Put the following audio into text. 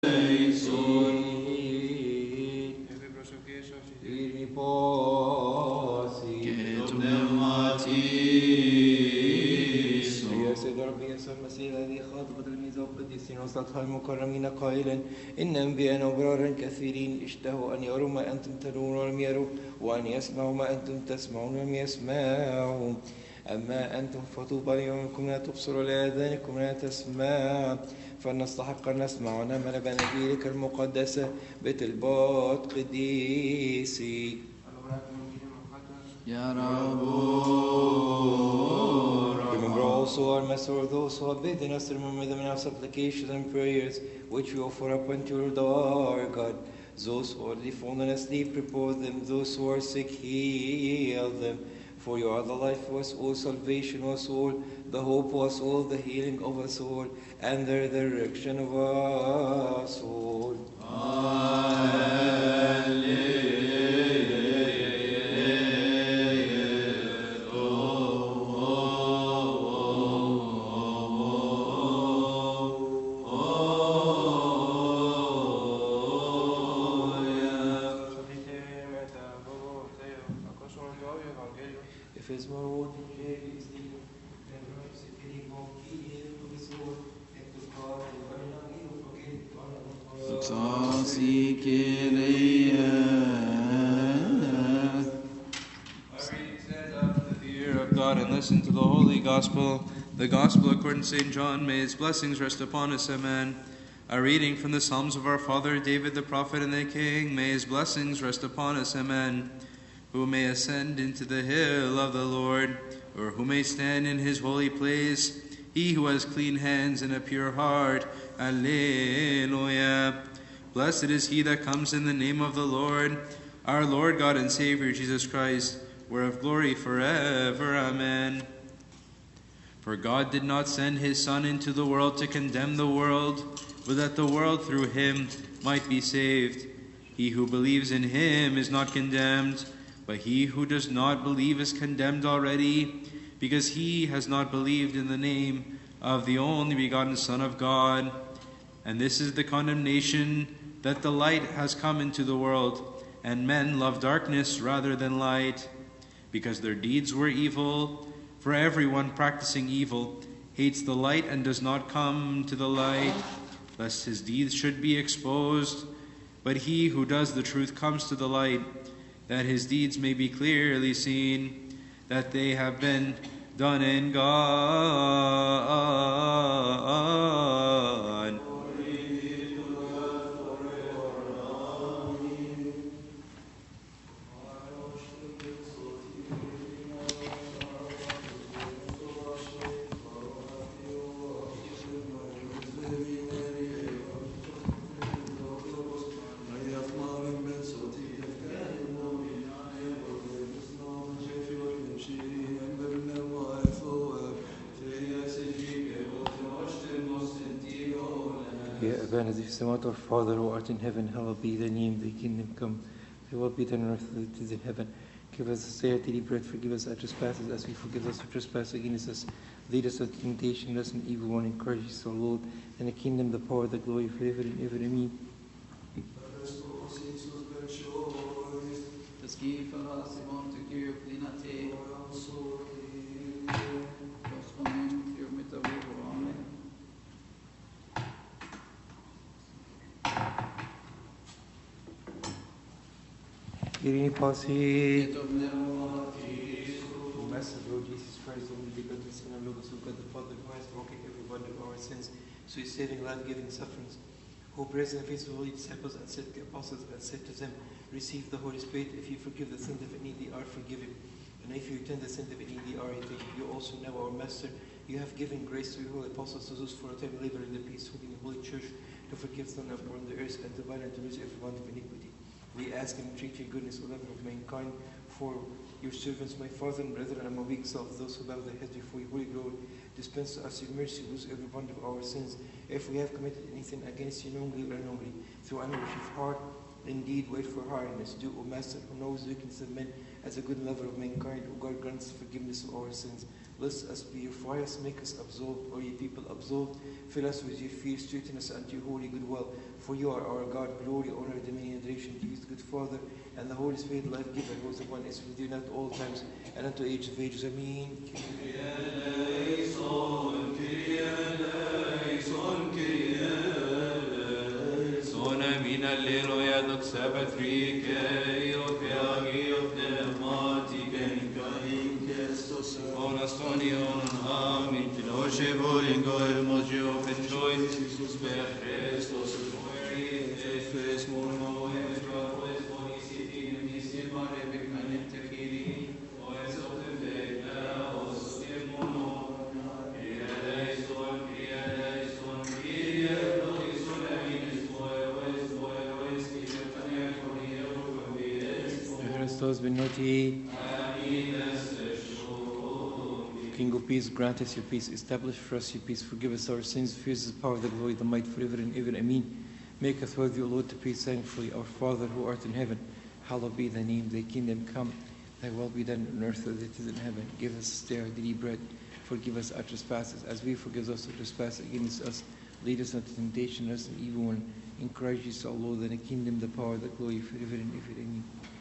الذي خاطب تلميذه القديسين وسطها المكرمين قائلا إن أنبياء وأبرارا كثيرين اشتهوا أن يروا ما أنتم ترون ولم يروا وأن يسمعوا ما أنتم تسمعون ولم يسمعوا أما أنتم فطوبى ليومكم لا تبصروا لآذانكم لا تسمع فلنستحق أن نسمع ونعمل بأناجيلك المقدسة بطلبات قديسي يا رب. Remember also our Master, those who have bidden us to remember them in our supplications and prayers, which we offer up unto you, our God. Those who are already fallen asleep, prepare them. Those who are sick, heal them. For you are the life of us all, salvation of us all, the hope of us all, the healing of us all, and the resurrection of us all. Alleluia. Listen to the Holy Gospel, the Gospel according to St. John. May his blessings rest upon us. Amen. A reading from the Psalms of our father David the prophet and the King. May his blessings rest upon us. Amen. Who may ascend into the hill of the Lord, or who may stand in his holy place? He who has clean hands and a pure heart. Alleluia. Blessed is he that comes in the name of the Lord, our Lord God and Savior Jesus Christ, whereof glory forever. Amen. For God did not send his Son into the world to condemn the world, but that the world through him might be saved. He who believes in him is not condemned, but he who does not believe is condemned already, because he has not believed in the name of the only begotten Son of God. And this is the condemnation, that the light has come into the world, and men love darkness rather than light, because their deeds were evil. For everyone practicing evil hates the light and does not come to the light, lest his deeds should be exposed. But he who does the truth comes to the light, that his deeds may be clearly seen, that they have been done in God. As if some our Father who art in heaven, hallowed be thy name, thy kingdom come, thy will be done on earth as it is in heaven. Give us this day our daily bread, forgive us our trespasses as we forgive those who trespass against us. Lead us not into temptation, let us from evil one, and encourage us, O Lord, and the kingdom, the power, the glory, forever and ever. Amen. Kyrie Pasi. Blessed Lord Jesus Christ, only begotten Son of Logos, who God the Father, who has forgiven every one of our sins, so his saving, life-giving sufferings, who praised in the face of the holy disciples and said to the apostles and said to them, receive the Holy Spirit. If you forgive the sins of any, they are forgiven. And if you return the sins of any, they are retained. You also know, our Master, you have given grace to your holy apostles, to those for a time labor in the peace, holding the holy church, to forgive sin of on the earth, and to bind and to lose every one of iniquity. We ask and entreat your goodness, O lover of mankind, for your servants, my father and brethren, and my weak self, those who bow their heads before your holy glory. Dispense to us your mercy, lose every one of our sins. If we have committed anything against you, knowingly or unknowingly, through anguish of heart, indeed, wait for hardness. Do, O Master, who knows the weakness of men, as a good lover of mankind, O God, grant us forgiveness of our sins, Bless us, purify us, make us absolved, or ye people absolved. Fill us with your fear, straighten us unto your holy good will. For you are our God, glory, honor, dominion, adoration to you, good Father, and the Holy Spirit, life giver, who is the one is with you not all times, and unto age of ages. Amen. Sona mina leroja dok sebat rike, og peagi og pneumatiken. Ona stonion amin, filoche volin goel mojo penjoy, per Christos fes mono extra pues bonisitin mistimare becanente kiri, o exote vegna os demono, eleison, Kyrie, logison eminis moeves, Christos benoti. King of peace, grant us your peace, establish for us your peace, forgive us our sins, fears the power, the glory, the might, forever and ever. Amen. Make us worthy, O Lord, to pray thankfully. Our Father who art in heaven, hallowed be thy name. Thy kingdom come, thy will be done on earth as it is in heaven. Give us this day our daily bread. Forgive us our trespasses, as we forgive those who trespass against us. Lead us not into temptation, us an evil one. In Christ Jesus our Lord, and the kingdom, the power, the glory, forever and ever. Amen.